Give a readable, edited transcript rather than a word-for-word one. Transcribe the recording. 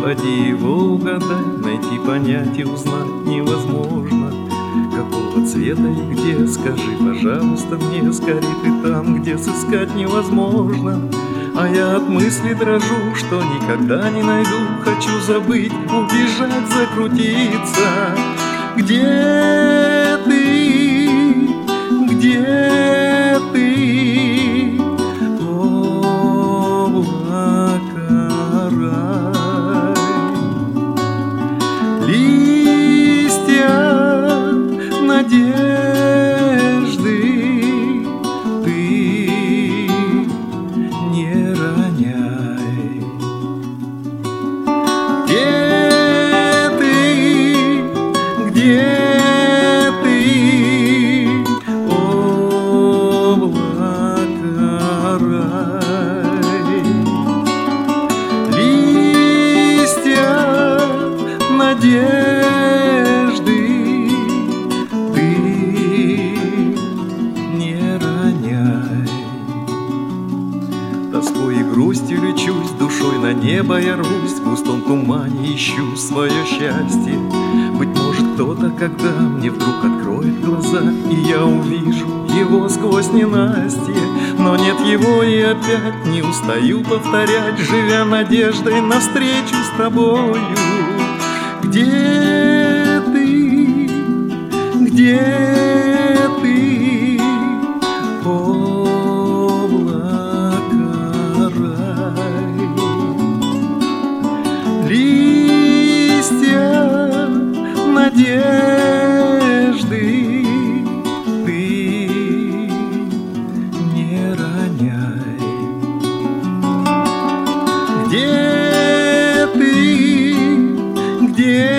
Поди его угадай, найти, понять и узнать невозможно. Какого цвета и где, скажи, пожалуйста, мне. Скорей ты там, где сыскать невозможно. А я от мысли дрожу, что никогда не найду. Хочу забыть, убежать, закрутиться. Где ты? Где ты? Облака рай. Листья надежды ты не роняй. Где ты? Где ты? Облака рай. Листья надежды не роняй. Тоской и грустью лечусь, душой на небо я рвусь, в густом тумане ищу свое счастье. Быть может, кто-то, когда мне вдруг откроет глаза, и я увижу его сквозь ненастье. Но нет его, и опять не устаю повторять, живя надеждой навстречу с тобою. Где ты? Где ты? Облака рай. Листья надежды ты не роняй. Где ты? Где